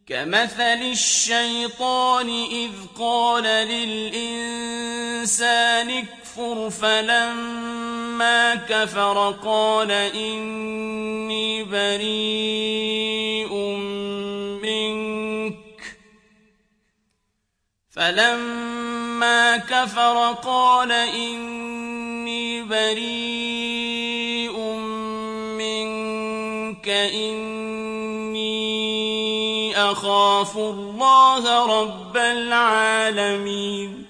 كمثل الشيطان إذ قال للإنسان اكفر فلما كفر قال إني بريء منك إني أخاف الله رب العالمين